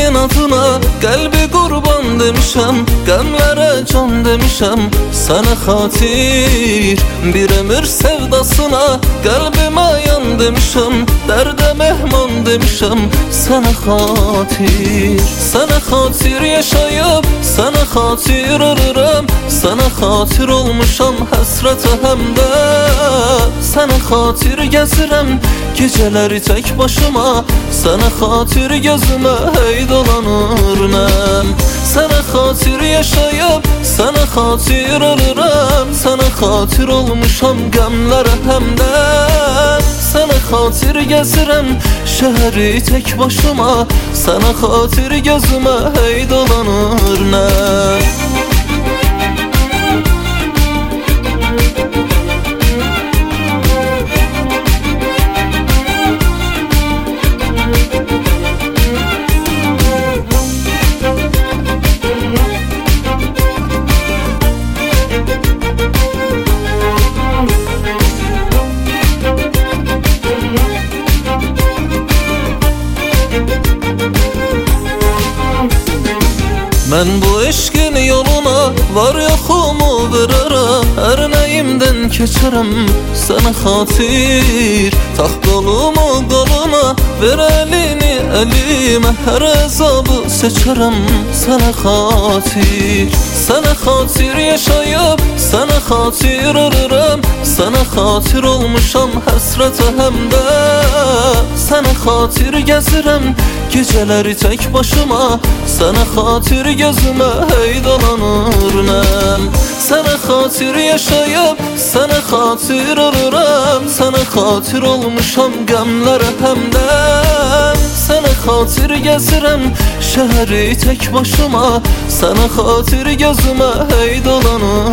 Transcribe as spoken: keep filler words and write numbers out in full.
senin adına kalbi kurban demişem, qəmlərə can demişem. Sana xatir bir ömür sevdasına kalbime yan demişem, derde mehman demişem. Sana xatir, sana xatir yaşayıp sana xatir ölürüm. Sana xatir olmuşam həsrətə həmdə. Sana xatir gəzirəm geceleri tek başıma. Sana xatir gözüme hey dolanır nəm. Sana xatir yaşayıp sana xatir ölürüm. Sana xatir olmuşam qəmlərə həmdə. Sana xatir gəzirəm şəhəri tek başıma. Sana xatir gözüme hey dolanır nəm. Mən bu eşqin yoluna var yoxumu verərəm. Hər nəyimdən keçərəm sana xatir. Tax qolumu qoluna ver əlini əlimə. Hər əzabı seçərəm sana xatir. Sana xatir yaşayıp sana xatir ölürəm. Sana xatir olmuşam həsrətə həmdə. Sana xatir gəzirəm geceleri tek başıma. Sana xatir gözüme hey dolanır nəm. Sana xatir yaşayıp sana xatir ölürəm. Sana xatir olmuşam qəmlərə həmdə. Sana xatir gəzirəm şəhəri tek başıma. Sana xatir gözüme hey dolanır